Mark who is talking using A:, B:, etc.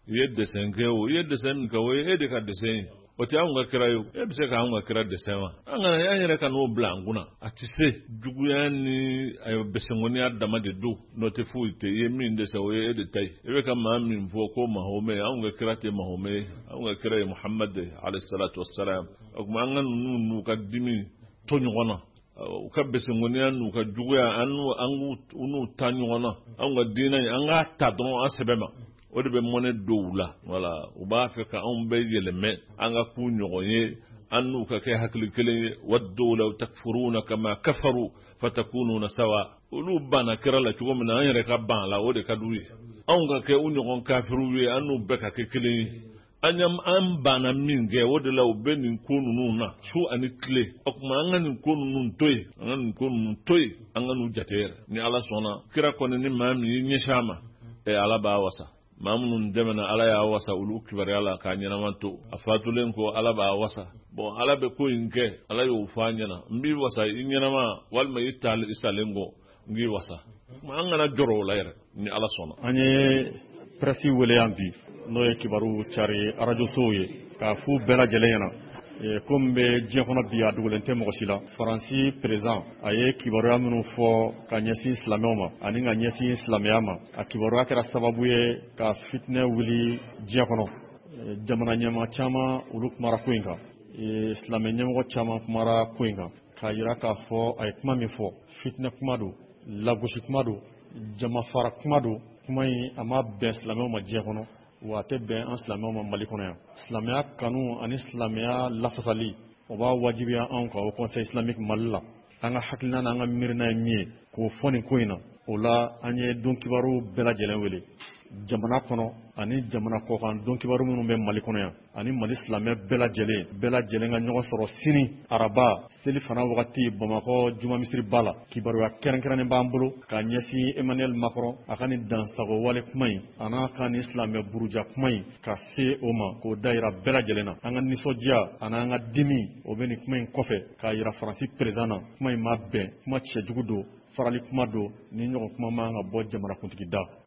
A: ye dessin ke o ye dessin ka o ye de ka dessin o ti an ka kira yo e bi se ka an ka kira dessin wa an ga yan yɛrɛ ka no bla nguna ati se juguya ni ayo besengoni adama de do no te fu te ye min de se o ye de tai e be ka ma min fo ko mahome an ga kira te mahome an ga kira muhammad alayhi salatu wassalam o ma an nu ka dimi to nyona u ka besengoni anu ka juguya anu unu tanyona an ga dina an ga ta don asebema o de be mone dowla wala u ba fe ka an be yeleme an ga ku nyogonye anu ka ke hakli kele waddu law takfuruna kama kafaru fatakununa sawa ulu bana kira la tugo mina an yere ka ban la o de ka duyi an ga ke u nyogon kafiru we anu be ka ke kele anyam an bana minge o de la u be nin kunu na su ani kle okuma an ga nin kunu toy an ga nin kunu toy an ga nu jater ni ala sona kira ko ni mami nyeshama e ala ba wasa mamunun demana ala ya wasa ulu kibari ala ka nyanamanto afatulen ko ala ba wasa bon ala be ko inke ala yo fanyana mbi wasa inyanama walma yital isalengo ngi wasa ma ngana joro la yere ni ala sona
B: anye presi wele ambi no e kibaru chari radio soye ka fu bela jelena comme be jekono biya dugulente mo sila faransi présent aye kibaru amunu fo ka nyasi islamoma ani nga nyasi islamiyama akibaru akara sababu ye ka fitne wuli jekono jamana nyama chama uluk mara kuinga islamiyya nyama chama mara kuinga ka yira ka fo ay kuma mi fo fitne kuma do lagushi kuma do jama fara kuma do kuma yi ama be islamiyama jekono waate ben an silamɛw ma Mali kɔnɔ yan silamɛya kanu ani silamɛya lafasali o b'a wajibiya anw kan o conseil islamique Mali la an ka hakilina n'an ka miirina ye min ye k'o fɔ nin ko in na o la an ye don kibaru bɛɛ lajɛlen wele jamana kɔnɔ ani jamana kɔkan don kibaru minnu bɛ Mali kɔnɔ yan ani Mali silamɛ bɛɛ lajɛlen ka ɲɔgɔn sɔrɔ sini araba seli fana wagati Bamakɔ juma misiri ba la kibaruya kɛrɛnkɛrɛnnen b'an bolo k'a ɲɛsin Emmanuel Macron a ka nin dansago wale kuma in a n'a ka nin silamɛ buruja kuma in ka se o ma k'o da yira bɛɛ lajɛlen na an ka nisɔndiya ani an ka dimi o bɛ nin kuma in kɔfɛ k'a yira Faransi président na kuma in ma bɛn kuma cɛjugu don farali kuma don ni ɲɔgɔn kuma man ka bɔ jamanakuntigi da